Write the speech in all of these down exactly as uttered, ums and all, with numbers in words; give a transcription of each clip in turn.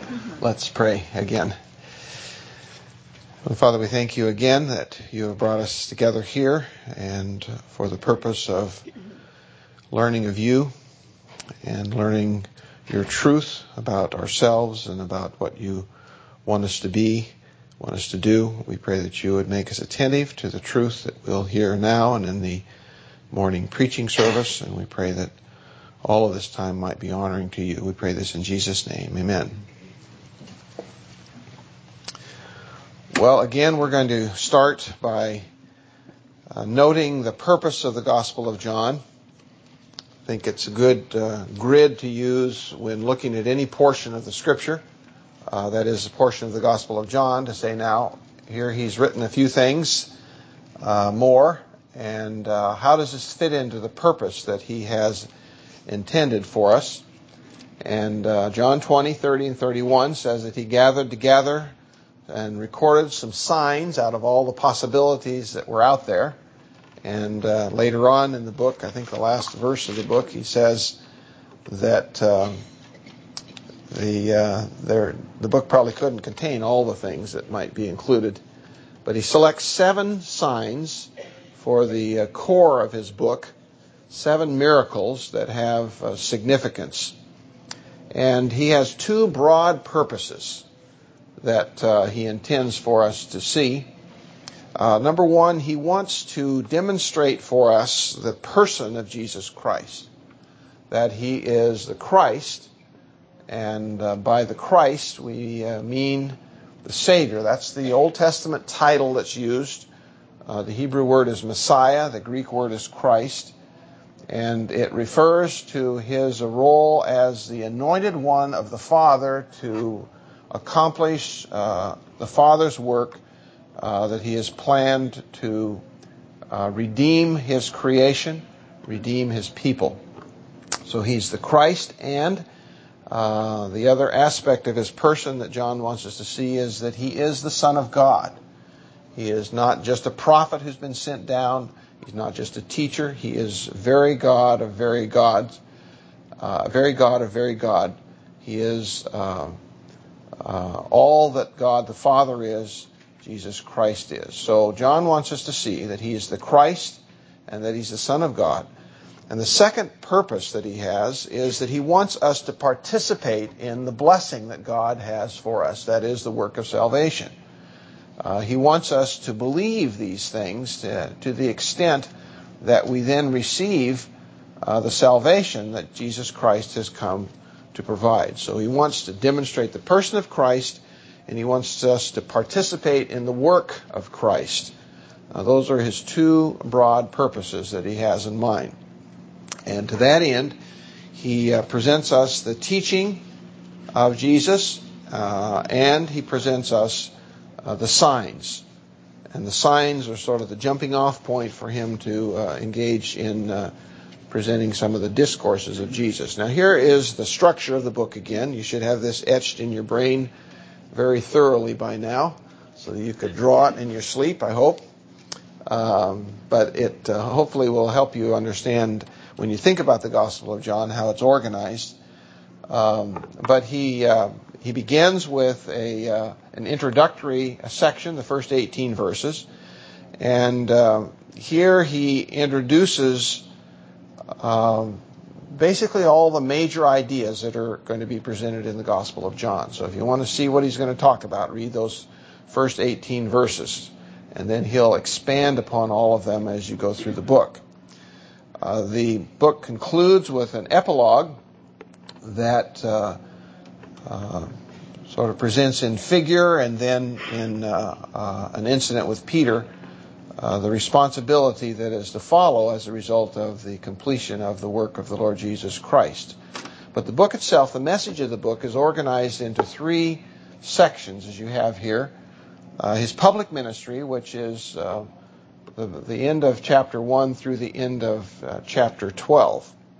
Let's pray again. Well, Father, we thank you again that you have brought us together here and for the purpose of learning of you and learning your truth about ourselves and about what you want us to be, want us to do. We pray that you would make us attentive to the truth that we'll hear now and in the morning preaching service, and we pray that all of this time might be honoring to you. We pray this in Jesus' name. Amen. Well, again, we're going to start by uh, noting the purpose of the Gospel of John. I think it's a good uh, grid to use when looking at any portion of the Scripture. Uh, that is a portion of the Gospel of John, to say now, here he's written a few things uh, more, and uh, how does this fit into the purpose that he has intended for us? And uh, John twenty, thirty, and thirty-one says that he gathered together and recorded some signs out of all the possibilities that were out there. And uh, later on in the book, I think the last verse of the book, he says that uh, the uh, there, the book probably couldn't contain all the things that might be included. But he selects seven signs for the uh, core of his book, seven miracles that have uh, significance. And he has two broad purposes that uh, he intends for us to see. Uh, number one, he wants to demonstrate for us the person of Jesus Christ, that he is the Christ, and uh, by the Christ we uh, mean the Savior. That's the Old Testament title that's used. Uh, the Hebrew word is Messiah, the Greek word is Christ, and it refers to his role as the anointed one of the Father to accomplish uh, the Father's work uh, that he has planned to uh, redeem his creation, redeem his people. So he's the Christ, and uh, the other aspect of his person that John wants us to see is that he is the Son of God. He is not just a prophet who's been sent down. He's not just a teacher. He is very God of very gods, uh, very God of very God. He is uh, Uh, all that God the Father is, Jesus Christ is. So John wants us to see that he is the Christ and that he's the Son of God. And the second purpose that he has is that he wants us to participate in the blessing that God has for us. That is the work of salvation. Uh, he wants us to believe these things to, to the extent that we then receive uh, the salvation that Jesus Christ has come to provide. So he wants to demonstrate the person of Christ, and he wants us to participate in the work of Christ. Uh, those are his two broad purposes that he has in mind. And to that end, he uh, presents us the teaching of Jesus, uh, and he presents us uh, the signs. And the signs are sort of the jumping off point for him to uh, engage in uh, presenting some of the discourses of Jesus. Now here is the structure of the book again. You should have this etched in your brain very thoroughly by now, so that you could draw it in your sleep, I hope. Um, but it uh, hopefully will help you understand, when you think about the Gospel of John, how it's organized. Um, but he uh, he begins with a uh, an introductory section, the first eighteen verses. And uh, here he introduces Um, basically all the major ideas that are going to be presented in the Gospel of John. So if you want to see what he's going to talk about, read those first eighteen verses, and then he'll expand upon all of them as you go through the book. Uh, the book concludes with an epilogue that uh, uh, sort of presents in figure and then in uh, uh, an incident with Peter, Uh, the responsibility that is to follow as a result of the completion of the work of the Lord Jesus Christ. But the book itself, the message of the book, is organized into three sections, as you have here. Uh, his public ministry, which is uh, the, the end of chapter one through the end of uh, chapter twelve.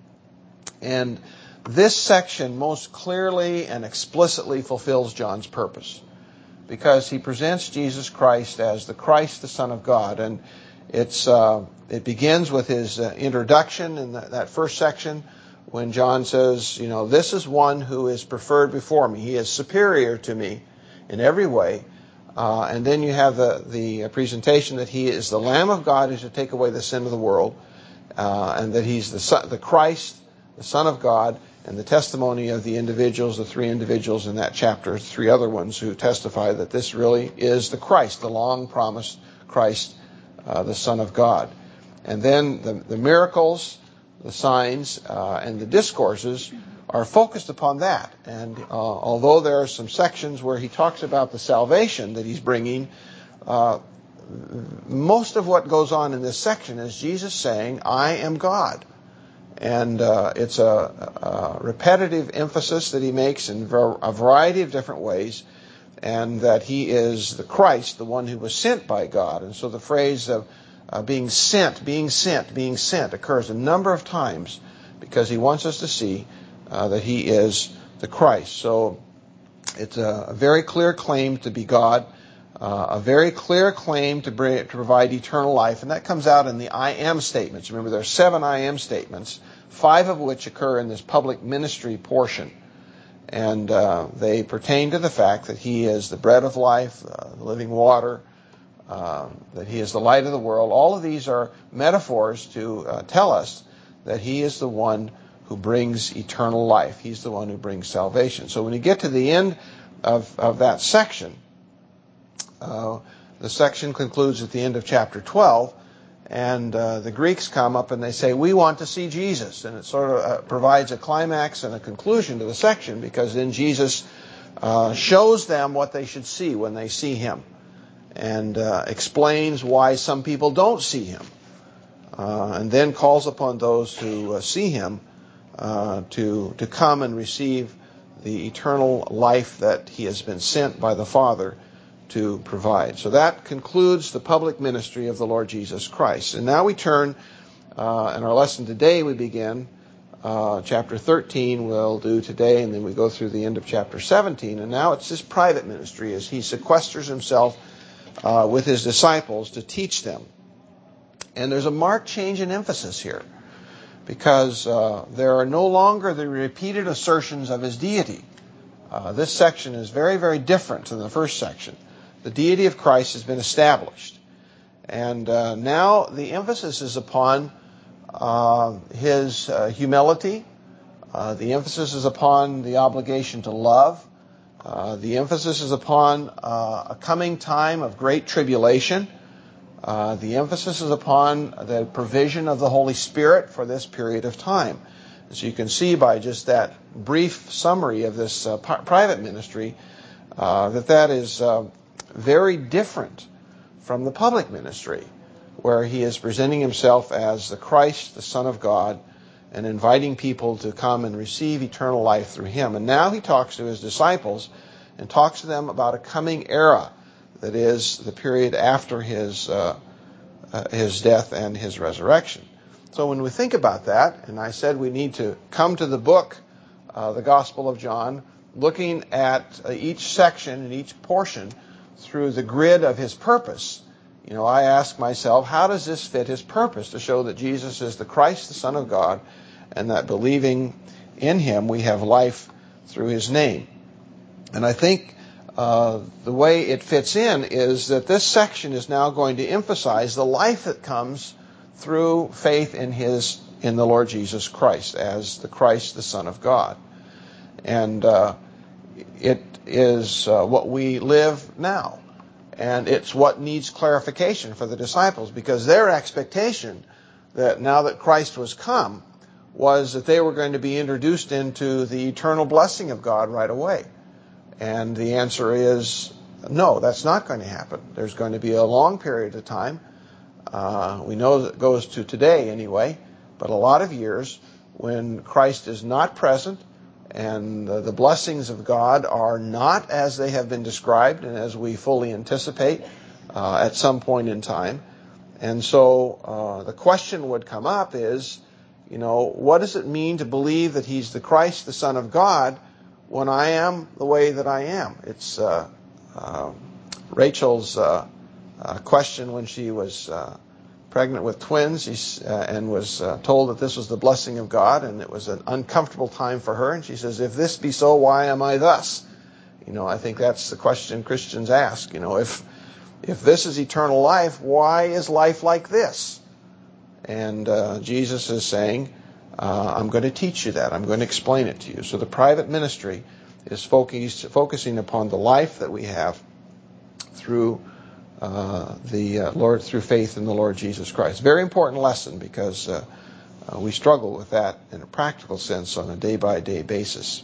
And this section most clearly and explicitly fulfills John's purpose, because he presents Jesus Christ as the Christ, the Son of God. And it's uh, it begins with his uh, introduction in that, that first section when John says, you know, this is one who is preferred before me. He is superior to me in every way. Uh, and then you have the, the presentation that he is the Lamb of God who should take away the sin of the world, uh, and that he's the son, the Christ, the Son of God, and the testimony of the individuals, the three individuals in that chapter, three other ones who testify that this really is the Christ, the long-promised Christ, uh, the Son of God. And then the, the miracles, the signs, uh, and the discourses are focused upon that. And uh, although there are some sections where he talks about the salvation that he's bringing, uh, most of what goes on in this section is Jesus saying, I am God. And uh, it's a, a repetitive emphasis that he makes in a variety of different ways, and that he is the Christ, the one who was sent by God. And so the phrase of uh, being sent, being sent, being sent occurs a number of times because he wants us to see uh, that he is the Christ. So it's a, a very clear claim to be God, uh, a very clear claim to, bring, to provide eternal life, and that comes out in the I am statements. Remember, there are seven I am statements, five of which occur in this public ministry portion. And uh, they pertain to the fact that he is the bread of life, uh, the living water, uh, that he is the light of the world. All of these are metaphors to uh, tell us that he is the one who brings eternal life. He's the one who brings salvation. So when you get to the end of, of that section, uh, the section concludes at the end of chapter twelve, and uh, the Greeks come up and they say, we want to see Jesus. And it sort of uh, provides a climax and a conclusion to the section, because then Jesus uh, shows them what they should see when they see him, and uh, explains why some people don't see him, uh, and then calls upon those who uh, see him uh, to, to come and receive the eternal life that he has been sent by the Father to provide. So that concludes the public ministry of the Lord Jesus Christ. And now we turn, uh, in our lesson today, we begin uh, chapter thirteen we'll do today, and then we go through the end of chapter seventeen. And now it's his private ministry as he sequesters himself uh, with his disciples to teach them. And there's a marked change in emphasis here, because uh, there are no longer the repeated assertions of his deity. Uh, this section is very, very different than the first section. The deity of Christ has been established. And uh, now the emphasis is upon uh, his uh, humility. Uh, the emphasis is upon the obligation to love. Uh, the emphasis is upon uh, a coming time of great tribulation. Uh, the emphasis is upon the provision of the Holy Spirit for this period of time. As you can see by just that brief summary of this uh, p- private ministry, uh, that that is uh, very different from the public ministry, where he is presenting himself as the Christ, the Son of God, and inviting people to come and receive eternal life through him. And now he talks to his disciples and talks to them about a coming era, that is the period after his uh, uh, his death and his resurrection. So when we think about that, and I said we need to come to the book, uh, the Gospel of John, looking at uh, each section and each portion through the grid of his purpose. You know, I ask myself, how does this fit his purpose to show that Jesus is the Christ, the Son of God, and that believing in him we have life through his name? And I think uh, the way it fits in is that this section is now going to emphasize the life that comes through faith in his in the Lord Jesus Christ as the Christ, the Son of God. And uh, it is uh, what we live now. And it's what needs clarification for the disciples, because their expectation that now that Christ was come was that they were going to be introduced into the eternal blessing of God right away. And the answer is no, that's not going to happen. There's going to be a long period of time. Uh, we know that it goes to today anyway, but a lot of years when Christ is not present, and the blessings of God are not as they have been described and as we fully anticipate uh, at some point in time. And so uh, the question would come up is, you know, what does it mean to believe that he's the Christ, the Son of God, when I am the way that I am? It's uh, uh, Rachel's uh, uh, question when she was uh, pregnant with twins, She's, uh, and was uh, told that this was the blessing of God, and it was an uncomfortable time for her. And she says, if this be so, why am I thus? You know, I think that's the question Christians ask. You know, if if this is eternal life, why is life like this? And uh, Jesus is saying, uh, I'm going to teach you that. I'm going to explain it to you. So the private ministry is focused, focusing upon the life that we have through uh, the uh, Lord, through faith in the Lord Jesus Christ. Very important lesson, because uh, uh, we struggle with that in a practical sense on a day-by-day basis.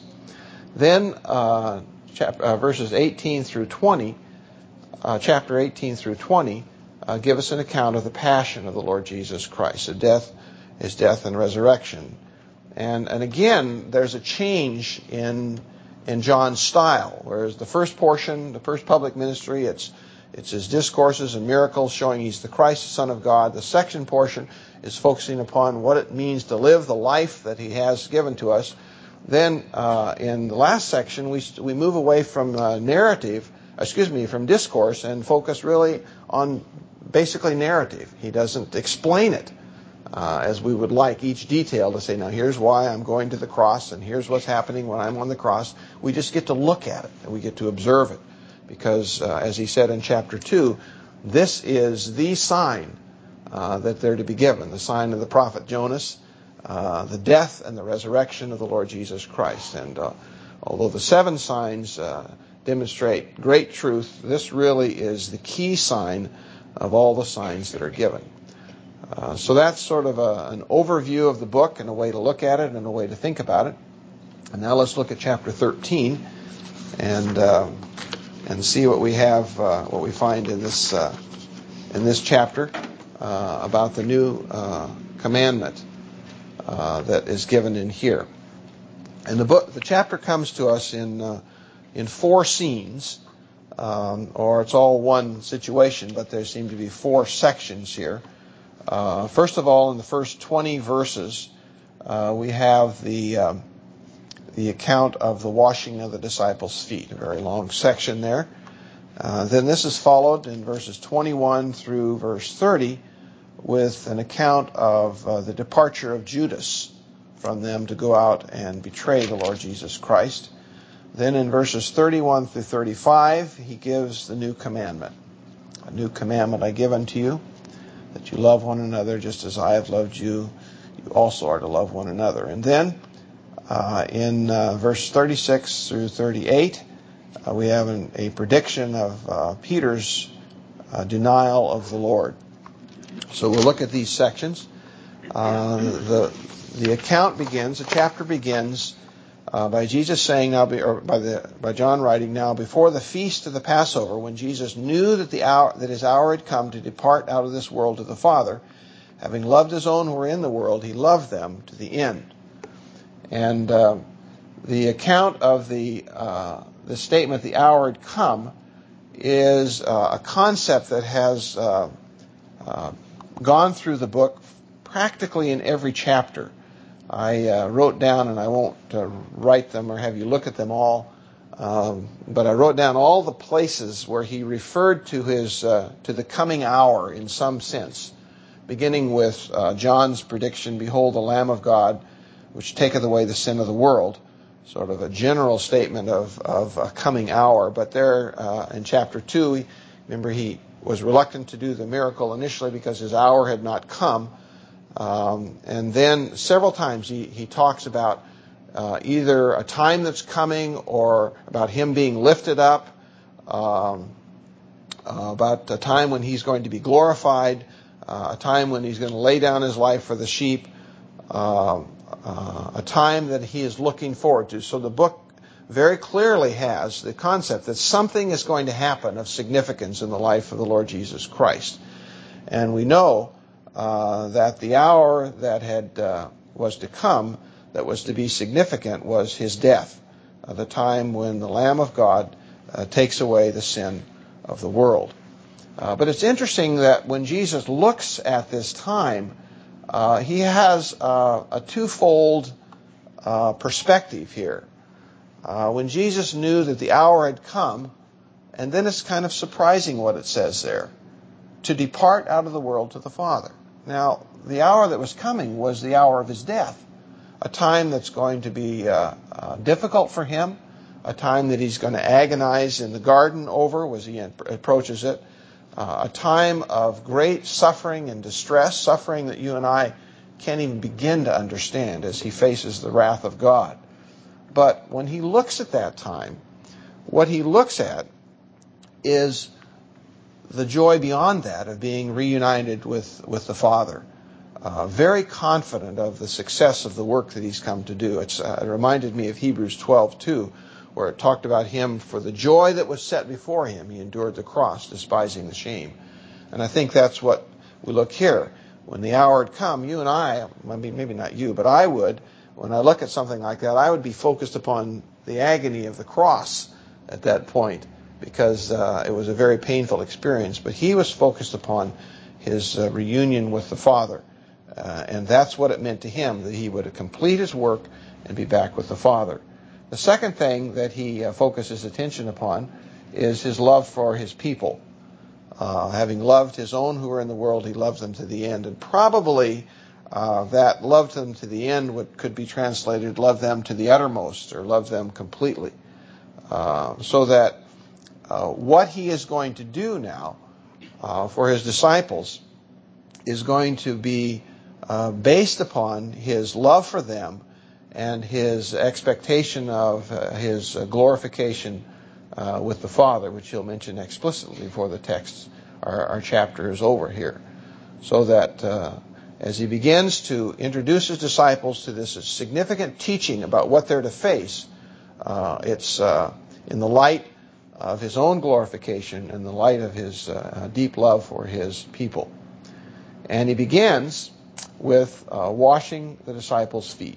Then uh, chap- uh, verses eighteen through twenty, uh, chapter eighteen through twenty, uh, give us an account of the passion of the Lord Jesus Christ, the death, his death and resurrection. And and again, there's a change in in John's style. Whereas the first portion, the first public ministry, it's it's his discourses and miracles showing he's the Christ, the Son of God. The second portion is focusing upon what it means to live the life that he has given to us. Then uh, in the last section, we we move away from uh, narrative, excuse me, from discourse, and focus really on basically narrative. He doesn't explain it uh, as we would like each detail to say, now here's why I'm going to the cross, and here's what's happening when I'm on the cross. We just get to look at it, and we get to observe it. Because, uh, as he said in chapter two, this is the sign uh, that they're to be given, the sign of the prophet Jonas, uh, the death and the resurrection of the Lord Jesus Christ. And uh, although the seven signs uh, demonstrate great truth, this really is the key sign of all the signs that are given. Uh, so that's sort of a, an overview of the book and a way to look at it and a way to think about it. And now let's look at chapter thirteen and uh, and see what we have, uh, what we find in this uh, in this chapter uh, about the new uh, commandment uh, that is given in here. And the book, the chapter comes to us in uh, in four scenes, um, or it's all one situation, but there seem to be four sections here. Uh, first of all, in the first twenty verses, uh, we have the um, the account of the washing of the disciples' feet, a very long section there. Uh, then this is followed in verses twenty-one through verse thirty with an account of uh, the departure of Judas from them to go out and betray the Lord Jesus Christ. Then in verses thirty-one through thirty-five, he gives the new commandment. A new commandment I give unto you, that you love one another just as I have loved you. You also are to love one another. And then uh, in uh, verse thirty-six through thirty-eight, uh, we have an, a prediction of uh, Peter's uh, denial of the Lord. So we'll look at these sections. Uh, the the account begins, the chapter begins uh, by Jesus saying now, be, or by the by John writing, now before the feast of the Passover, when Jesus knew that the hour that his hour had come to depart out of this world to the Father, having loved his own who were in the world, he loved them to the end. And uh, the account of the uh, the statement, the hour had come, is uh, a concept that has uh, uh, gone through the book practically in every chapter. I uh, wrote down, and I won't uh, write them or have you look at them all, um, but I wrote down all the places where he referred to his uh, to the coming hour in some sense, beginning with uh, John's prediction, "Behold, the Lamb of God, which taketh away the sin of the world," sort of a general statement of, of a coming hour. But there uh, in chapter two, he, remember he was reluctant to do the miracle initially because his hour had not come. Um, and then several times he, he talks about uh, either a time that's coming or about him being lifted up, um, uh, about a time when he's going to be glorified, uh, a time when he's going to lay down his life for the sheep, uh, uh, a time that he is looking forward to. So the book very clearly has the concept that something is going to happen of significance in the life of the Lord Jesus Christ. And we know uh, that the hour that had uh, was to come, that was to be significant, was his death, uh, the time when the Lamb of God uh, takes away the sin of the world. Uh, but it's interesting that when Jesus looks at this time, uh, he has uh, a twofold uh, perspective here. Uh, when Jesus knew that the hour had come, and then it's kind of surprising what it says there. to depart out of the world to the Father. Now, the hour that was coming was the hour of his death, a time that's going to be uh, uh, difficult for him, a time that he's going to agonize in the garden over as he approaches it, uh, a time of great suffering and distress, suffering that you and I can't even begin to understand as he faces the wrath of God. But when he looks at that time, what he looks at is the joy beyond that of being reunited with, with the Father. Uh, very confident of the success of the work that he's come to do. It's, uh, it reminded me of Hebrews twelve two, where it talked about him, for the joy that was set before him, he endured the cross, despising the shame. And I think that's what we look here. When the hour had come, you and I, I mean, maybe not you, but I would, when I look at something like that, I would be focused upon the agony of the cross at that point, because uh, it was a very painful experience. But he was focused upon his uh, reunion with the Father. Uh, and that's what it meant to him, that he would complete his work and be back with the Father. The second thing that he uh, focuses attention upon is his love for his people. Uh, having loved his own who were in the world, he loved them to the end. And probably uh, that loved them to the end would, could be translated, love them to the uttermost, or love them completely. Uh, so that uh, what he is going to do now uh, for his disciples is going to be uh, based upon his love for them and his expectation of uh, his uh, glorification uh, with the Father, which he'll mention explicitly before the text, our, our chapter is over here. So that uh, as he begins to introduce his disciples to this significant teaching about what they're to face, uh, it's uh, in the light of his own glorification and the light of his uh, deep love for his people. And he begins with uh, washing the disciples' feet.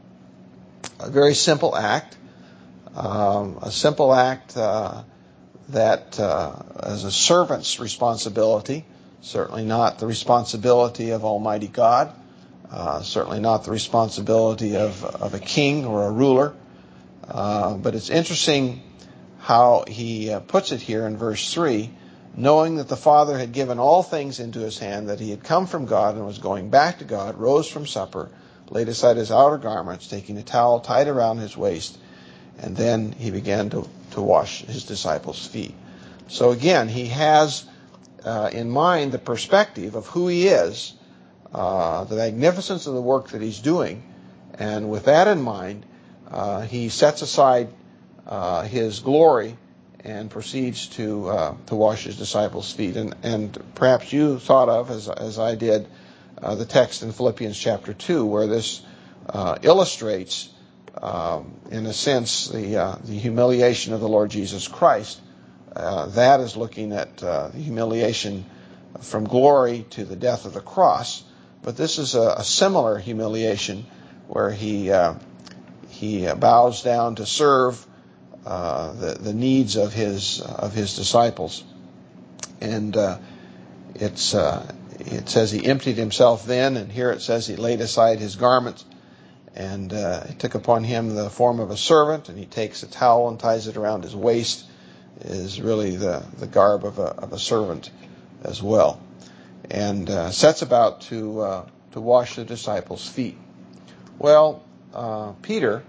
A very simple act, um, a simple act uh, that uh, is a servant's responsibility, certainly not the responsibility of Almighty God, uh, certainly not the responsibility of, of a king or a ruler. Uh, but it's interesting how he uh, puts it here in verse three, knowing that the Father had given all things into his hand, that he had come from God and was going back to God, rose from supper, laid aside his outer garments, taking a towel tied around his waist, and then he began to, to wash his disciples' feet. So again, he has uh, in mind the perspective of who he is, uh, the magnificence of the work that he's doing, and with that in mind, uh, he sets aside uh, his glory and proceeds to uh, to wash his disciples' feet. And, and perhaps you thought of, as, as I did, uh, the text in Philippians chapter two, where this uh, illustrates, um, in a sense, the, uh, the humiliation of the Lord Jesus Christ. Uh, that is looking at uh, the humiliation from glory to the death of the cross. But this is a, a similar humiliation where he, uh, he bows down to serve Uh, the, the needs of his of his disciples. And uh, it's uh, it says he emptied himself then, and here it says he laid aside his garments, and uh, he took upon him the form of a servant, and he takes a towel and ties it around his waist, is really the, the garb of a, of a servant as well, and uh, sets about to uh, to wash the disciples' feet. Well, uh, Peter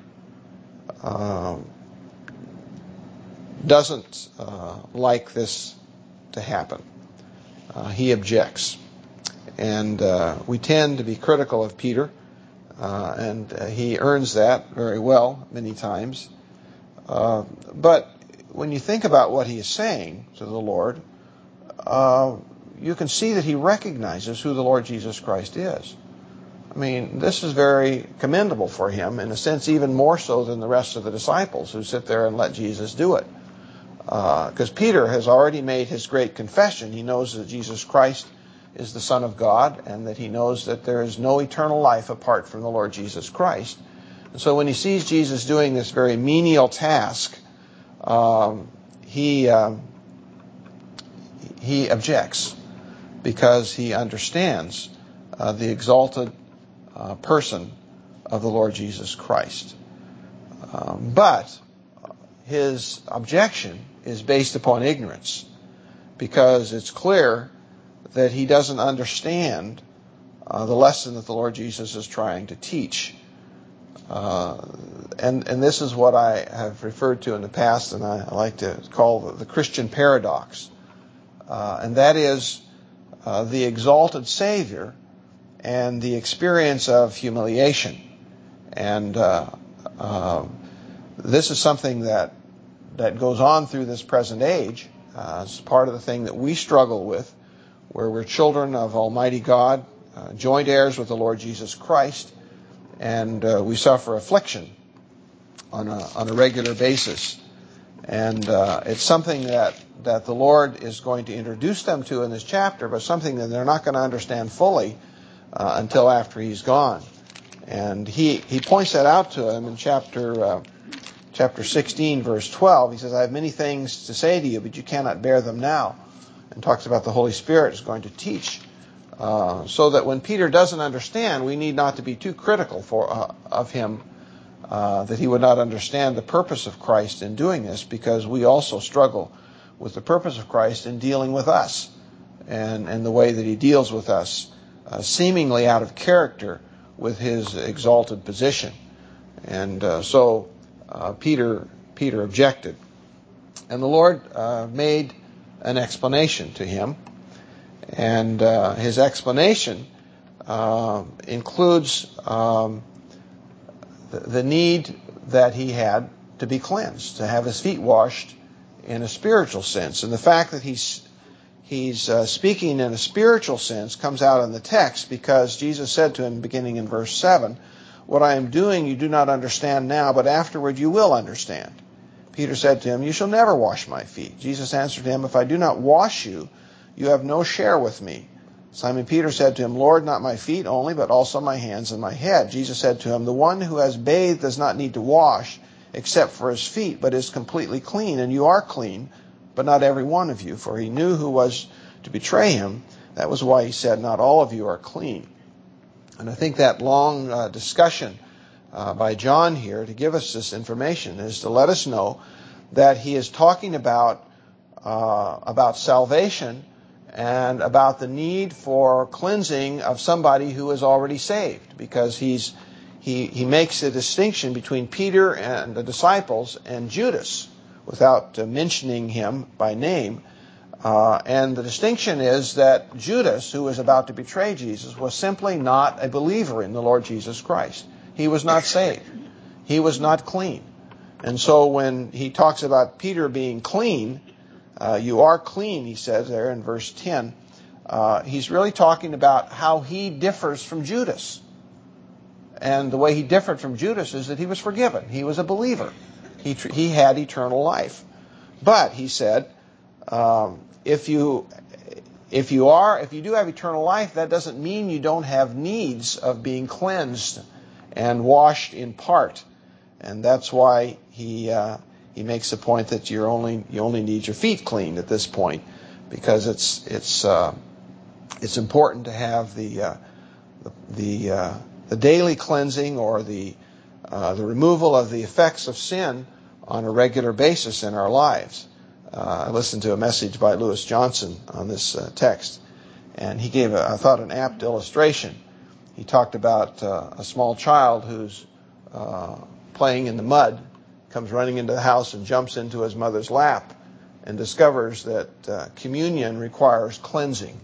uh, doesn't uh, like this to happen. Uh, he objects. And uh, we tend to be critical of Peter, uh, and uh, he earns that very well many times. Uh, but when you think about what he is saying to the Lord, uh, you can see that he recognizes who the Lord Jesus Christ is. I mean, this is very commendable for him, in a sense even more so than the rest of the disciples who sit there and let Jesus do it. Because uh, Peter has already made his great confession. He knows that Jesus Christ is the Son of God, and that he knows that there is no eternal life apart from the Lord Jesus Christ. And so when he sees Jesus doing this very menial task, um, he um, he objects, because he understands uh, the exalted uh, person of the Lord Jesus Christ. Um, but his objection is based upon ignorance, because it's clear that he doesn't understand uh, the lesson that the Lord Jesus is trying to teach. Uh, and, and this is what I have referred to in the past, and I like to call the, the Christian paradox. Uh, and that is uh, the exalted Savior and the experience of humiliation. And uh, uh, this is something that that goes on through this present age. Uh, it's part of the thing that we struggle with, where we're children of Almighty God, uh, joint heirs with the Lord Jesus Christ, and uh, we suffer affliction on a on a regular basis. And uh, it's something that, that the Lord is going to introduce them to in this chapter, but something that they're not going to understand fully uh, until after He's gone. And he, he points that out to them in chapter uh, chapter sixteen, verse twelve. He says, I have many things to say to you, but you cannot bear them now. And talks about the Holy Spirit is going to teach. Uh, so that when Peter doesn't understand, we need not to be too critical for uh, of him, uh, that he would not understand the purpose of Christ in doing this, because we also struggle with the purpose of Christ in dealing with us, and, and the way that he deals with us, uh, seemingly out of character with his exalted position. And uh, so uh, Peter Peter objected. And the Lord uh, made an explanation to him. And uh, his explanation uh, includes um, the, the need that he had to be cleansed, to have his feet washed in a spiritual sense. And the fact that he's he's uh, speaking in a spiritual sense comes out in the text, because Jesus said to him, beginning in verse seven, what I am doing you do not understand now, but afterward you will understand. Peter said to him, you shall never wash my feet. Jesus answered him, if I do not wash you, you have no share with me. Simon Peter said to him, Lord, not my feet only, but also my hands and my head. Jesus said to him, the one who has bathed does not need to wash except for his feet, but is completely clean. And you are clean, but not every one of you. For he knew who was to betray him. That was why he said, not all of you are clean. And I think that long uh, discussion uh, by John here to give us this information is to let us know that he is talking about uh, about salvation and about the need for cleansing of somebody who is already saved, because he's he he makes a distinction between Peter and the disciples and Judas without uh, mentioning him by name. Uh, and the distinction is that Judas, who was about to betray Jesus, was simply not a believer in the Lord Jesus Christ. He was not saved. He was not clean. And so when he talks about Peter being clean, uh, you are clean, he says there in verse ten, uh, he's really talking about how he differs from Judas. And the way he differed from Judas is that he was forgiven. He was a believer. He, he had eternal life. But, he said, um, if you if you are if you do have eternal life, that doesn't mean you don't have needs of being cleansed and washed in part. And that's why he uh, he makes the point that you're only you only need your feet cleaned at this point, because it's it's uh, it's important to have the uh, the the, uh, the daily cleansing, or the uh, the removal of the effects of sin on a regular basis in our lives. Uh, I listened to a message by Lewis Johnson on this uh, text, and he gave, a, I thought, an apt illustration. He talked about uh, a small child who's uh, playing in the mud, comes running into the house and jumps into his mother's lap, and discovers that uh, communion requires cleansing,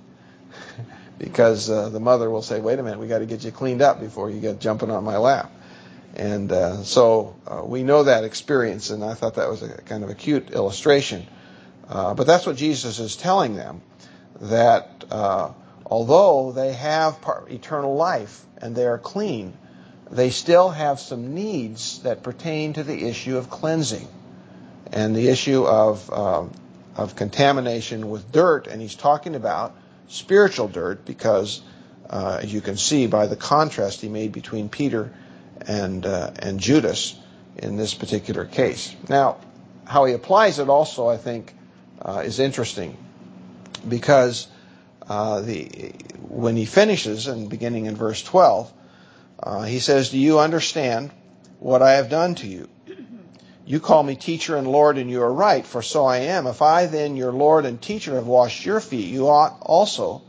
because uh, the mother will say, wait a minute, we got to get you cleaned up before you get jumping on my lap. And uh, so uh, we know that experience, and I thought that was a kind of a cute illustration. Uh, but that's what Jesus is telling them, that uh, although they have part, eternal life and they are clean, they still have some needs that pertain to the issue of cleansing and the issue of um, of contamination with dirt. And he's talking about spiritual dirt, because uh, as you can see by the contrast he made between Peter and uh, and Judas in this particular case. Now, how he applies it also, I think, uh, is interesting, because uh, the when he finishes, and beginning in verse twelve, uh, he says, do you understand what I have done to you? You call me teacher and Lord, and you are right, for so I am. If I then, your Lord and teacher, have washed your feet, you ought also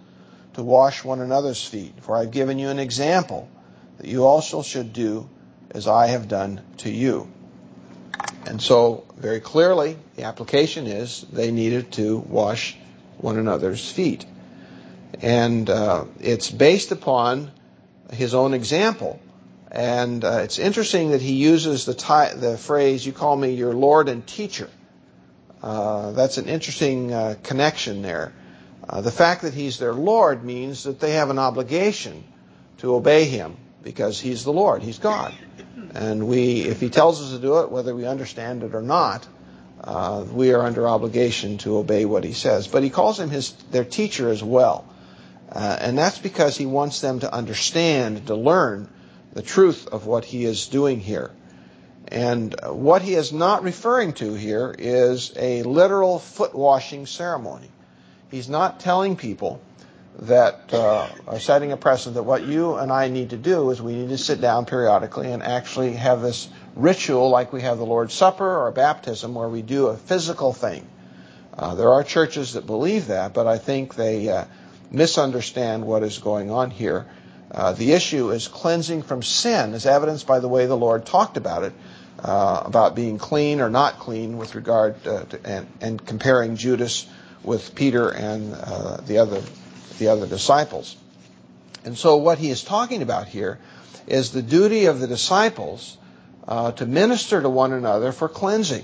to wash one another's feet. For I have given you an example that you also should do as I have done to you. And so, very clearly, the application is they needed to wash one another's feet. And uh, it's based upon his own example. And uh, it's interesting that he uses the, ty- the phrase, you call me your Lord and teacher. Uh, that's an interesting uh, connection there. Uh, the fact that he's their Lord means that they have an obligation to obey him because he's the Lord, he's God. And we, if he tells us to do it, whether we understand it or not, uh, we are under obligation to obey what he says. But he calls him his their teacher as well. Uh, and that's because he wants them to understand, to learn the truth of what he is doing here. And what he is not referring to here is a literal foot washing ceremony. He's not telling people that uh, are setting a precedent that what you and I need to do is we need to sit down periodically and actually have this ritual like we have the Lord's Supper or baptism where we do a physical thing. Uh, there are churches that believe that, but I think they uh, misunderstand what is going on here. Uh, the issue is cleansing from sin, as evidenced by the way the Lord talked about it, uh, about being clean or not clean with regard uh, to, and, and comparing Judas with Peter and uh, the other the other disciples. And so what he is talking about here is the duty of the disciples uh, to minister to one another for cleansing.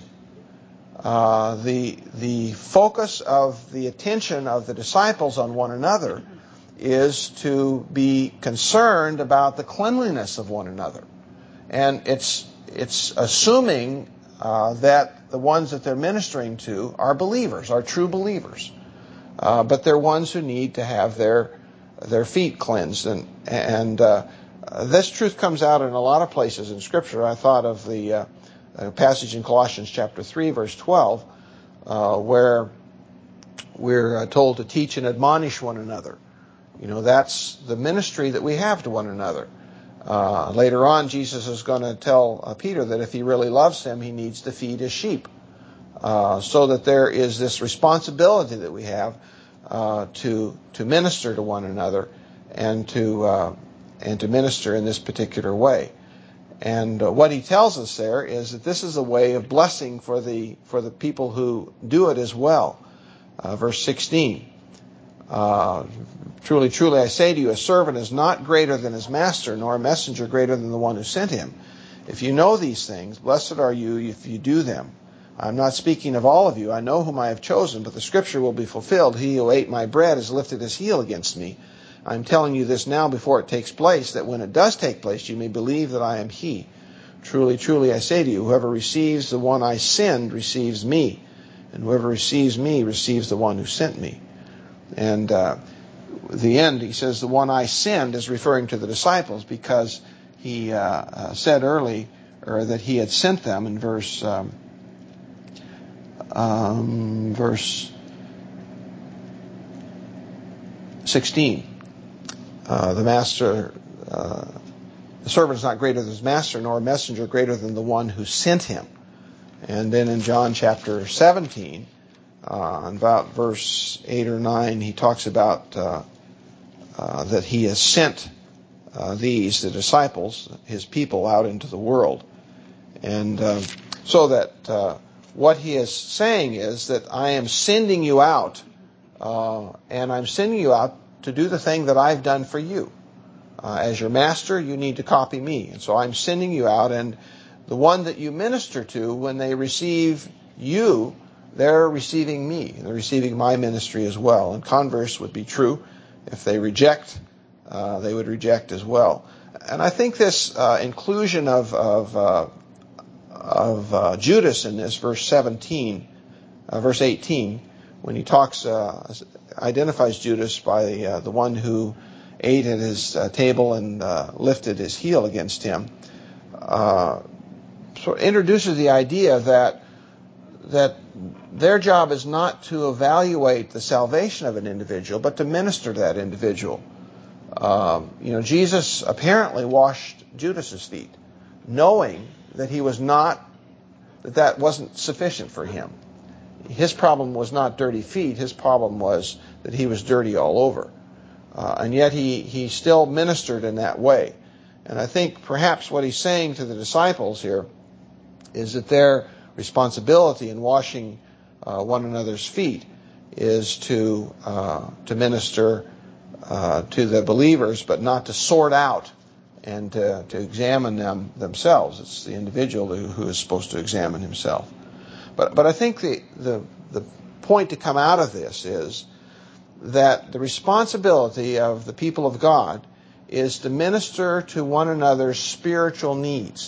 Uh, the the focus of the attention of the disciples on one another is to be concerned about the cleanliness of one another. And it's it's assuming uh, that the ones that they're ministering to are believers, are true believers. Uh, but they're ones who need to have their their feet cleansed. And, and uh, this truth comes out in a lot of places in Scripture. I thought of the uh, uh, passage in Colossians chapter three, verse twelve, uh, where we're uh, told to teach and admonish one another. You know, that's the ministry that we have to one another. Uh, later on, Jesus is going to tell uh, Peter that if he really loves him, he needs to feed his sheep. Uh, so that there is this responsibility that we have uh, to to minister to one another and to uh, and to minister in this particular way. And uh, what he tells us there is that this is a way of blessing for the for the people who do it as well. Uh, verse sixteen. Uh, truly, truly, I say to you, a servant is not greater than his master, nor a messenger greater than the one who sent him. If you know these things, blessed are you if you do them. I'm not speaking of all of you. I know whom I have chosen, but the scripture will be fulfilled. He who ate my bread has lifted his heel against me. I'm telling you this now before it takes place, that when it does take place, you may believe that I am he. Truly, truly, I say to you, whoever receives the one I send receives me, and whoever receives me receives the one who sent me. And uh, the end, he says, the one I send is referring to the disciples because he uh, uh, said early or that he had sent them in verse um, um, verse sixteen. Uh, the master, uh, the servant is not greater than his master, nor a messenger greater than the one who sent him. And then in John chapter seventeen, uh, about verse eight or nine, he talks about uh, uh, that he has sent uh, these, the disciples, his people, out into the world. And uh, so that uh, what he is saying is that I am sending you out, uh, and I'm sending you out to do the thing that I've done for you. Uh, as your master, you need to copy me. And so I'm sending you out, and the one that you minister to, when they receive you, they're receiving me. They're receiving my ministry as well. And converse would be true. If they reject, uh, they would reject as well. And I think this uh, inclusion of of, uh, of uh, Judas in this, verse seventeen, uh, verse eighteen, when he talks, uh, identifies Judas by uh, the one who ate at his uh, table and uh, lifted his heel against him, uh, so it introduces the idea that that their job is not to evaluate the salvation of an individual, but to minister to that individual. Um, you know, Jesus apparently washed Judas's feet, knowing that he was not, that that wasn't sufficient for him. His problem was not dirty feet. His problem was that he was dirty all over. Uh, and yet he, he still ministered in that way. And I think perhaps what he's saying to the disciples here is that their responsibility in washing uh, one another's feet is to uh, to minister uh, to the believers, but not to sort out and to, to examine them themselves. It's the individual who, who is supposed to examine himself. But but I think the, the the point to come out of this is that the responsibility of the people of God is to minister to one another's spiritual needs,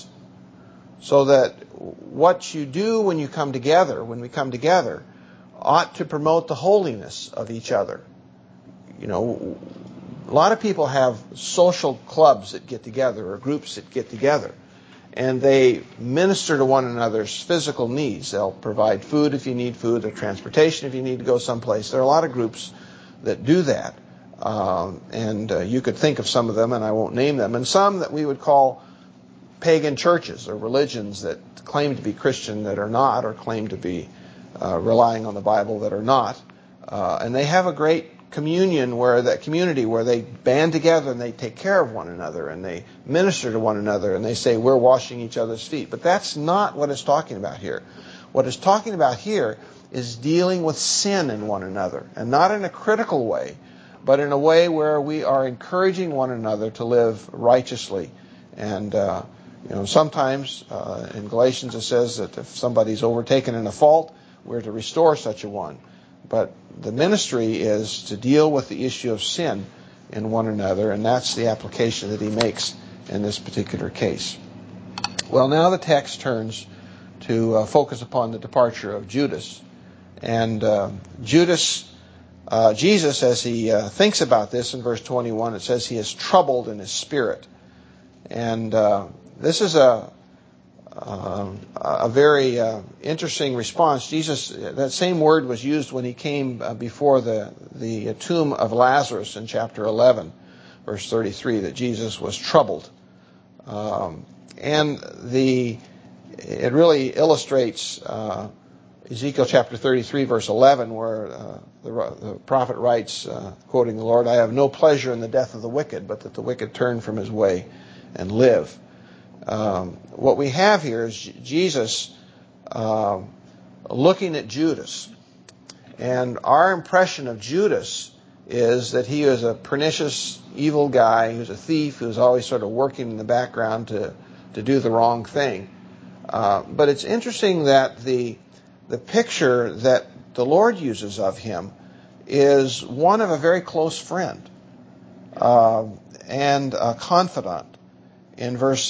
so that what you do when you come together, when we come together, ought to promote the holiness of each other. You know, a lot of people have social clubs that get together or groups that get together, and they minister to one another's physical needs. They'll provide food if you need food, or transportation if you need to go someplace. There are a lot of groups that do that, um, and uh, you could think of some of them, and I won't name them, and some that we would call pagan churches or religions that claim to be Christian that are not, or claim to be uh, relying on the Bible that are not. Uh, and they have a great communion where that community where they band together and they take care of one another and they minister to one another and they say we're washing each other's feet. But that's not what it's talking about here. What it's talking about here is dealing with sin in one another, and not in a critical way, but in a way where we are encouraging one another to live righteously. And uh, you know, sometimes uh, in Galatians it says that if somebody's overtaken in a fault, we're to restore such a one. But the ministry is to deal with the issue of sin in one another, and that's the application that he makes in this particular case. Well, now the text turns to uh, focus upon the departure of Judas. And uh, Judas, uh, Jesus, as he uh, thinks about this in verse twenty-one, it says he is troubled in his spirit. And uh, this is a uh, a very uh, interesting response. Jesus, that same word was used when he came uh, before the, the tomb of Lazarus in chapter eleven, verse thirty-three, that Jesus was troubled. Um, and the it really illustrates uh, Ezekiel chapter thirty-three, verse eleven, where uh, the, the prophet writes, uh, quoting the Lord, I have no pleasure in the death of the wicked, but that the wicked turn from his way and live. Um, what we have here is Jesus uh, looking at Judas. And our impression of Judas is that he was a pernicious, evil guy who's a thief, who's always sort of working in the background to, to do the wrong thing. Uh, but it's interesting that the the picture that the Lord uses of him is one of a very close friend uh, and a confidant. In verse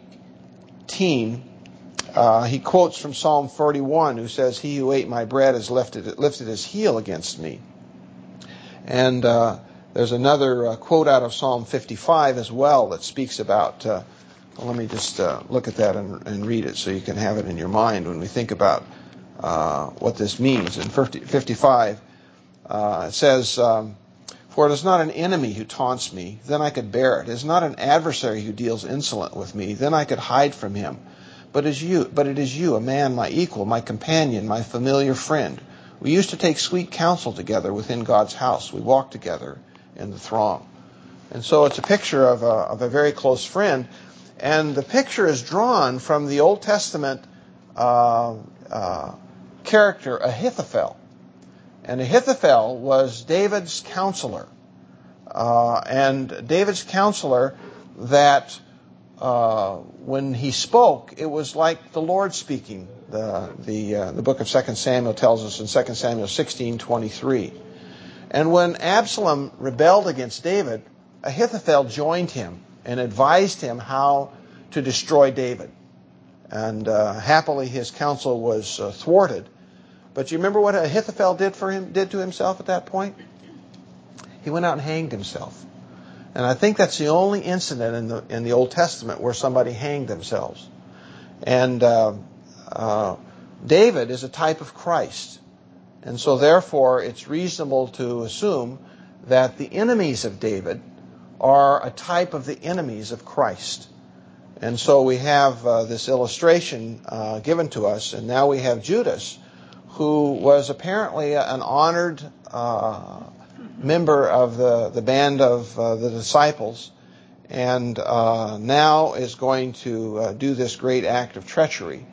eighteen, uh, he quotes from Psalm forty-one, who says, he who ate my bread has lifted, lifted his heel against me. And uh, there's another uh, quote out of Psalm fifty-five as well that speaks about, uh, well, let me just uh, look at that and, and read it so you can have it in your mind when we think about uh, what this means. In fifty-five, uh, it says, um, for it is not an enemy who taunts me, then I could bear it. It is not an adversary who deals insolent with me, then I could hide from him. But as you, but it is you, a man, my equal, my companion, my familiar friend. We used to take sweet counsel together within God's house. We walked together in the throng. And so it's a picture of a, of a very close friend. And the picture is drawn from the Old Testament uh, uh, character Ahithophel. And Ahithophel was David's counselor. Uh, and David's counselor that uh, when he spoke, it was like the Lord speaking. The the, uh, the book of Second Samuel tells us in Second Samuel sixteen twenty-three. And when Absalom rebelled against David, Ahithophel joined him and advised him how to destroy David. And uh, happily his counsel was uh, thwarted. But you remember what Ahithophel did for him, did to himself at that point? He went out and hanged himself. And I think that's the only incident in the in the Old Testament where somebody hanged themselves. And uh, uh, David is a type of Christ. And so therefore it's reasonable to assume that the enemies of David are a type of the enemies of Christ. And so we have uh, this illustration uh, given to us, and now we have Judas, who was apparently an honored uh, member of the, the band of uh, the disciples, and uh, now is going to uh, do this great act of treachery.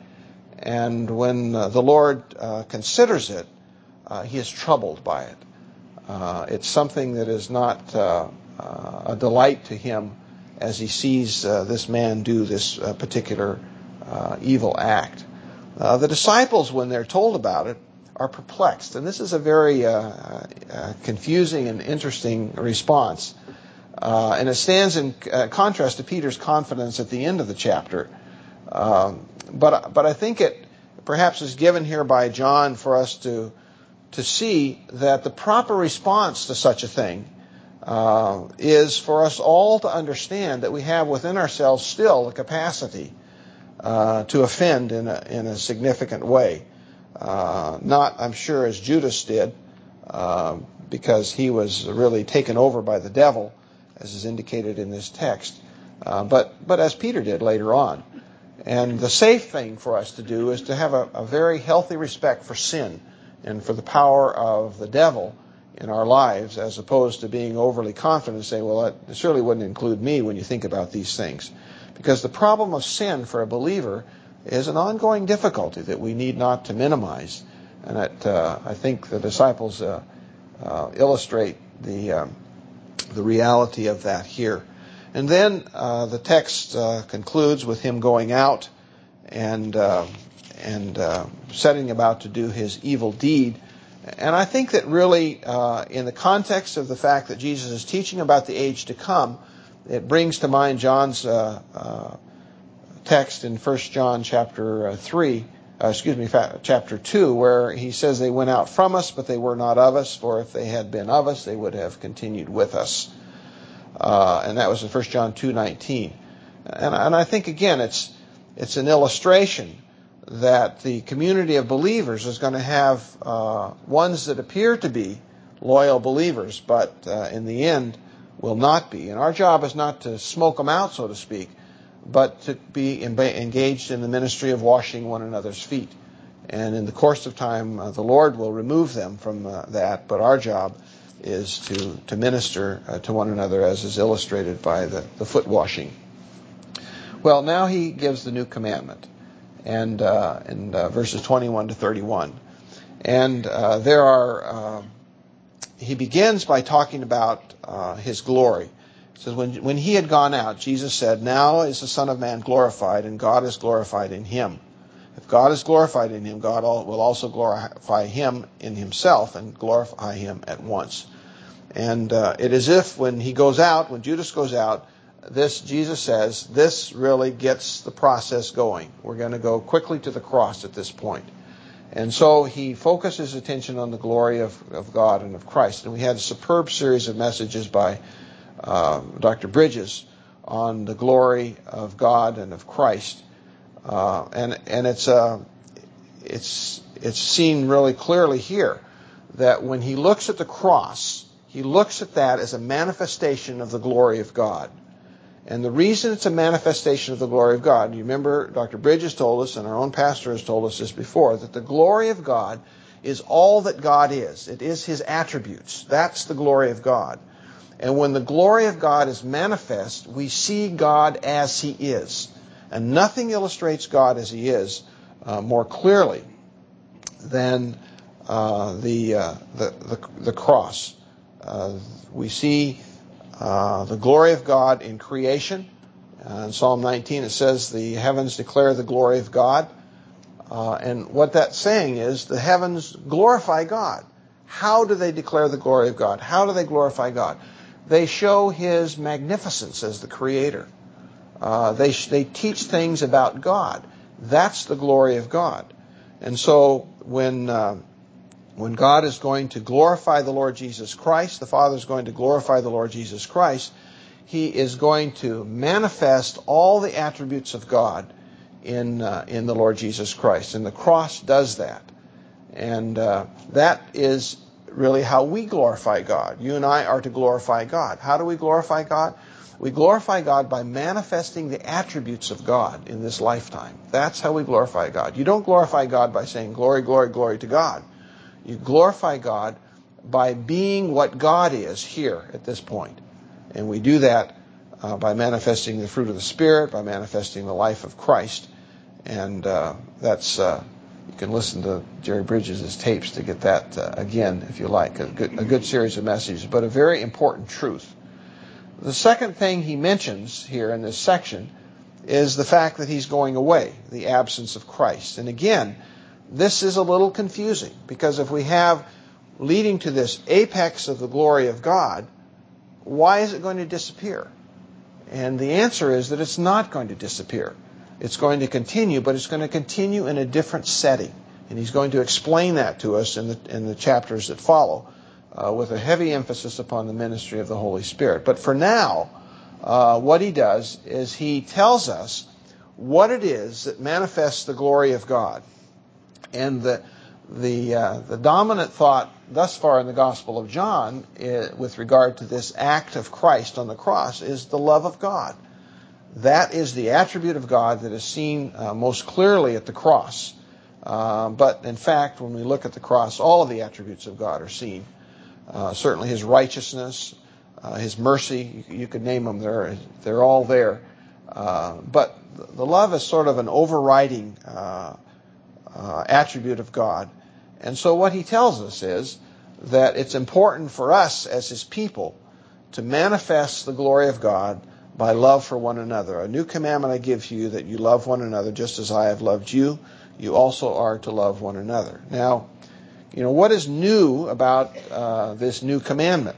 And when uh, the Lord uh, considers it, uh, he is troubled by it. Uh, it's something that is not uh, uh, a delight to him as he sees uh, this man do this uh, particular uh, evil act. Uh, the disciples, when they're told about it, are perplexed. And this is a very uh, uh, confusing and interesting response. Uh, and it stands in uh, contrast to Peter's confidence at the end of the chapter. Um, but but I think it perhaps is given here by John for us to to see that the proper response to such a thing uh, is for us all to understand that we have within ourselves still the capacity uh, to offend in a, in a significant way. Uh, not, I'm sure, as Judas did, uh, because he was really taken over by the devil, as is indicated in this text, uh, but but as Peter did later on. And the safe thing for us to do is to have a, a very healthy respect for sin and for the power of the devil in our lives, as opposed to being overly confident and saying, well, that surely wouldn't include me when you think about these things. Because the problem of sin for a believer is an ongoing difficulty that we need not to minimize. And that, uh, I think the disciples uh, uh, illustrate the, um, the reality of that here. And then uh, the text uh, concludes with him going out and uh, and uh, setting about to do his evil deed. And I think that really, uh, in the context of the fact that Jesus is teaching about the age to come, it brings to mind John's uh, uh, text in First John chapter three, uh, excuse me, chapter two, where he says they went out from us, but they were not of us. For if they had been of us, they would have continued with us. Uh, and that was in First John two nineteen. And, and I think, again, it's it's an illustration that the community of believers is going to have uh, ones that appear to be loyal believers, but uh, in the end will not be. And our job is not to smoke them out, so to speak, but to be engaged in the ministry of washing one another's feet. And in the course of time, uh, the Lord will remove them from uh, that, but our job is to, to minister uh, to one another, as is illustrated by the, the foot washing. Well, now he gives the new commandment, and uh, in uh, verses twenty-one to thirty-one. And uh, there are, uh, he begins by talking about uh, his glory. It says, when, when he had gone out, Jesus said, now is the Son of Man glorified, and God is glorified in him. If God is glorified in him, God will also glorify him in himself and glorify him at once. And uh, it is if when he goes out, when Judas goes out, this, Jesus says, this really gets the process going. We're going to go quickly to the cross at this point. And so he focuses attention on the glory of, of God and of Christ. And we had a superb series of messages by uh, Doctor Bridges on the glory of God and of Christ. Uh, and and it's uh, it's it's seen really clearly here that when he looks at the cross, he looks at that as a manifestation of the glory of God. And the reason it's a manifestation of the glory of God, you remember Doctor Bridges told us, and our own pastor has told us this before, that the glory of God is all that God is. It is his attributes. That's the glory of God. And when the glory of God is manifest, we see God as he is. And nothing illustrates God as he is uh, more clearly than uh, the, uh, the, the the cross. Uh, we see uh, the glory of God in creation. Uh, in Psalm nineteen it says, the heavens declare the glory of God. Uh, and what that's saying is the heavens glorify God. How do they declare the glory of God? How do they glorify God? They show his magnificence as the creator. Uh, they they teach things about God. That's the glory of God. And so when uh, when God is going to glorify the Lord Jesus Christ, the Father is going to glorify the Lord Jesus Christ, he is going to manifest all the attributes of God in uh, in the Lord Jesus Christ. And the cross does that. And uh, that is really how we glorify God. You and I are to glorify God. How do we glorify God? We glorify God by manifesting the attributes of God in this lifetime. That's how we glorify God. You don't glorify God by saying, glory, glory, glory to God. You glorify God by being what God is here at this point. And we do that uh, by manifesting the fruit of the Spirit, by manifesting the life of Christ. And uh, that's, uh, you can listen to Jerry Bridges' tapes to get that uh, again, if you like. A good, a good series of messages, but a very important truth. The second thing he mentions here in this section is the fact that he's going away, the absence of Christ. And again, this is a little confusing, because if we have leading to this apex of the glory of God, why is it going to disappear? And the answer is that it's not going to disappear. It's going to continue, but it's going to continue in a different setting. And he's going to explain that to us in the, in the chapters that follow, uh, with a heavy emphasis upon the ministry of the Holy Spirit. But for now, uh, what he does is he tells us what it is that manifests the glory of God. And the the uh, the dominant thought thus far in the Gospel of John, is, with regard to this act of Christ on the cross, is the love of God. That is the attribute of God that is seen uh, most clearly at the cross. Uh, but in fact, when we look at the cross, all of the attributes of God are seen. Uh, certainly His righteousness, uh, His mercy, you, you could name them. They're, they're all there. Uh, but the love is sort of an overriding uh, uh, attribute of God. And so what he tells us is that it's important for us as His people to manifest the glory of God by love for one another. A new commandment I give to you, that you love one another just as I have loved you. You also are to love one another. Now, you know, what is new about uh, this new commandment?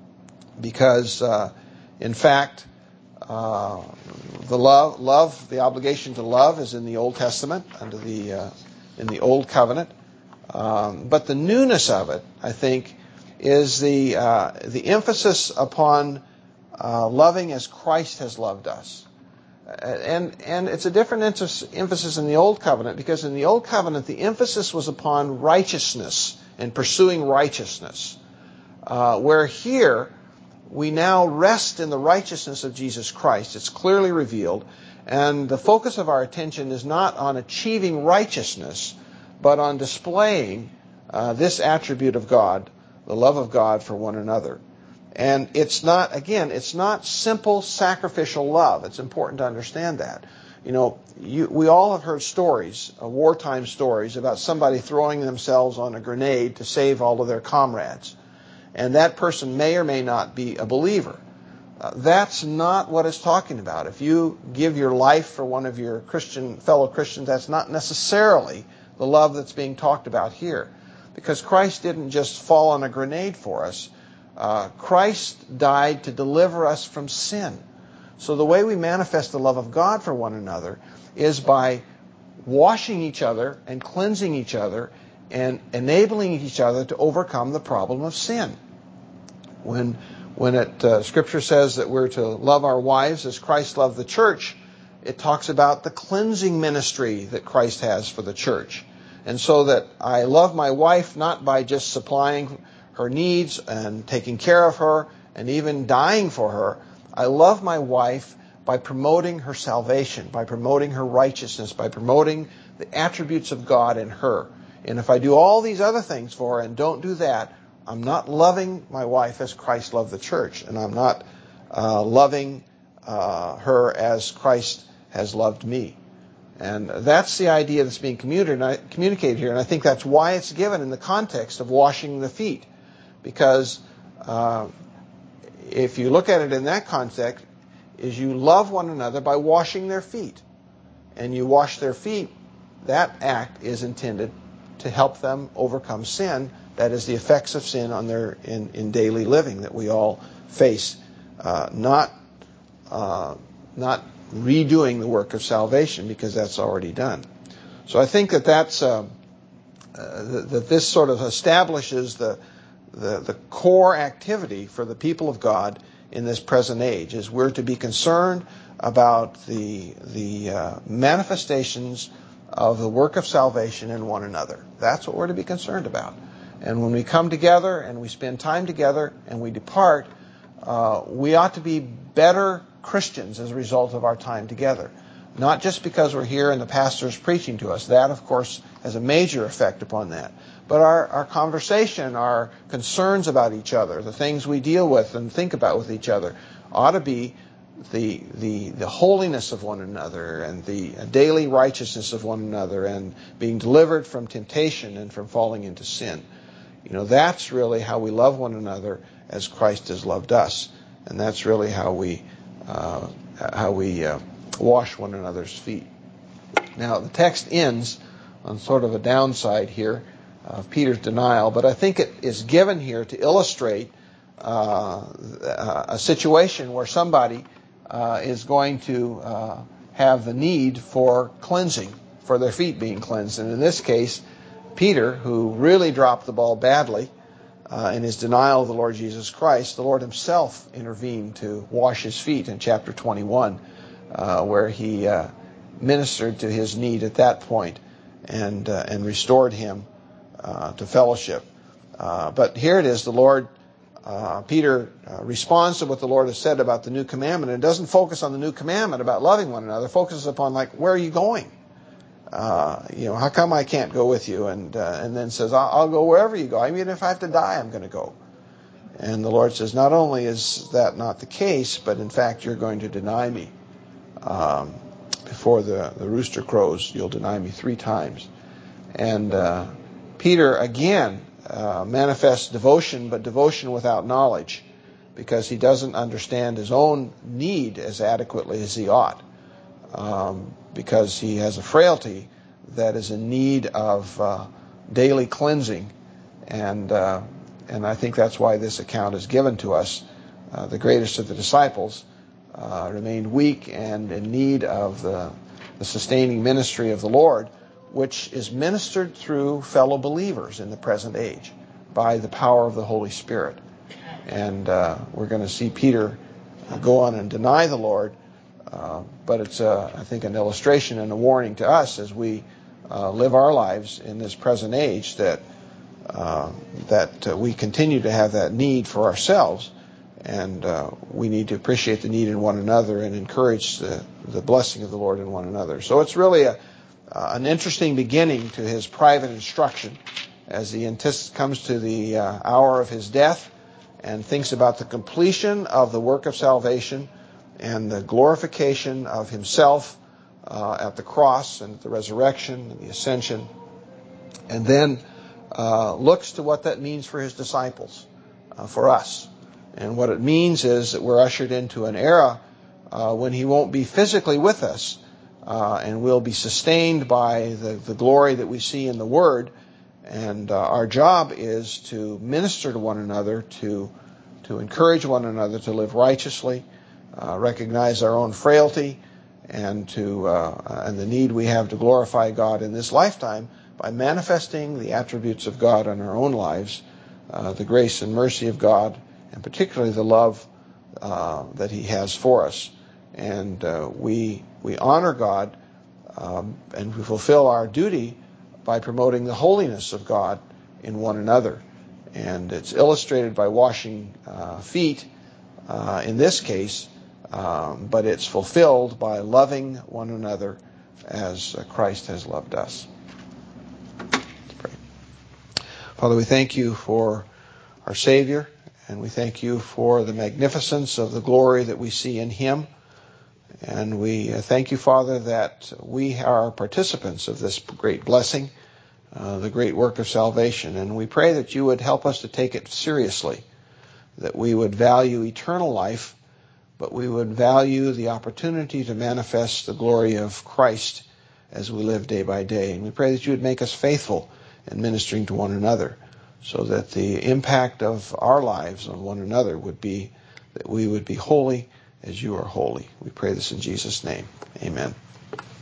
Because, uh, in fact, uh, the love, love, the obligation to love is in the Old Testament, under the uh, in the Old Covenant. Um, but the newness of it, I think, is the uh, the emphasis upon uh, loving as Christ has loved us. And and it's a different emphasis in the Old Covenant, because in the Old Covenant the emphasis was upon righteousness and pursuing righteousness. Uh, where here we now rest in the righteousness of Jesus Christ. It's clearly revealed. And the focus of our attention is not on achieving righteousness, but on displaying uh, this attribute of God, the love of God for one another. And it's not, again, it's not simple sacrificial love. It's important to understand that. You know, you, we all have heard stories, uh, wartime stories, about somebody throwing themselves on a grenade to save all of their comrades. And that person may or may not be a believer. Uh, that's not what it's talking about. If you give your life for one of your Christian fellow Christians, that's not necessarily the love that's being talked about here. Because Christ didn't just fall on a grenade for us. Uh, Christ died to deliver us from sin. So the way we manifest the love of God for one another is by washing each other and cleansing each other and enabling each other to overcome the problem of sin. When when it uh, Scripture says that we're to love our wives as Christ loved the church, it talks about the cleansing ministry that Christ has for the church. And so that I love my wife not by just supplying her needs and taking care of her and even dying for her. I love my wife by promoting her salvation, by promoting her righteousness, by promoting the attributes of God in her. And if I do all these other things for her and don't do that, I'm not loving my wife as Christ loved the church, and I'm not uh, loving uh, her as Christ has loved me. And that's the idea that's being communicated here, and I think that's why it's given in the context of washing the feet. Because uh, if you look at it in that context, is you love one another by washing their feet. And you wash their feet, that act is intended to help them overcome sin. That is the effects of sin on their in, in daily living that we all face, uh, not uh, not redoing the work of salvation, because that's already done. So I think that that's uh, uh, that this sort of establishes the, the the core activity for the people of God in this present age. Is we're to be concerned about the the uh, manifestations of the work of salvation in one another. That's what we're to be concerned about. And when we come together and we spend time together and we depart, uh, we ought to be better Christians as a result of our time together. Not just because we're here and the pastor is preaching to us. That, of course, has a major effect upon that. But our, our conversation, our concerns about each other, the things we deal with and think about with each other, ought to be the the the holiness of one another and the daily righteousness of one another and being delivered from temptation and from falling into sin. You know, that's really how we love one another as Christ has loved us. And that's really how we uh, how we uh, wash one another's feet. Now, the text ends on sort of a downside here of Peter's denial, but I think it is given here to illustrate uh, a situation where somebody uh, is going to uh, have the need for cleansing, for their feet being cleansed. And in this case, Peter, who really dropped the ball badly uh, in his denial of the Lord Jesus Christ, the Lord himself intervened to wash his feet in chapter twenty-one, uh, where he uh, ministered to his need at that point and uh, and restored him uh, to fellowship. Uh, but here it is, the Lord, uh, Peter uh, responds to what the Lord has said about the new commandment, and doesn't focus on the new commandment about loving one another, focuses upon, like, where are you going? Uh, you know, how come I can't go with you? And uh, and then says, I'll, I'll go wherever you go. I mean, if I have to die, I'm going to go. And the Lord says, not only is that not the case, but in fact, you're going to deny me. Um, before the, the rooster crows, you'll deny me three times. And uh, Peter, again, uh, manifests devotion, but devotion without knowledge, because he doesn't understand his own need as adequately as he ought. Um, because he has a frailty that is in need of uh, daily cleansing. And uh, and I think that's why this account is given to us. Uh, the greatest of the disciples uh, remained weak and in need of the, the sustaining ministry of the Lord, which is ministered through fellow believers in the present age by the power of the Holy Spirit. And uh, we're going to see Peter uh, go on and deny the Lord. Uh, but it's, uh, I think, an illustration and a warning to us as we uh, live our lives in this present age that uh, that uh, we continue to have that need for ourselves, and uh, we need to appreciate the need in one another and encourage the, the blessing of the Lord in one another. So it's really a, uh, an interesting beginning to his private instruction as he antici- comes to the uh, hour of his death and thinks about the completion of the work of salvation and the glorification of himself uh, at the cross and at the resurrection and the ascension, and then uh, looks to what that means for his disciples, uh, for us. And what it means is that we're ushered into an era uh, when he won't be physically with us, uh, and we'll be sustained by the, the glory that we see in the Word. And uh, our job is to minister to one another, to to encourage one another to live righteously, Uh, recognize our own frailty and to uh, and the need we have to glorify God in this lifetime by manifesting the attributes of God in our own lives, uh, the grace and mercy of God, and particularly the love uh, that He has for us. And uh, we we honor God um, and we fulfill our duty by promoting the holiness of God in one another. And it's illustrated by washing uh, feet uh, in this case. Um, but it's fulfilled by loving one another as uh, Christ has loved us. Let's pray. Father, we thank you for our Savior, and we thank you for the magnificence of the glory that we see in Him. And we uh, thank you, Father, that we are participants of this great blessing, uh, the great work of salvation. And we pray that you would help us to take it seriously, that we would value eternal life, but we would value the opportunity to manifest the glory of Christ as we live day by day. And we pray that you would make us faithful in ministering to one another, so that the impact of our lives on one another would be that we would be holy as you are holy. We pray this in Jesus' name. Amen.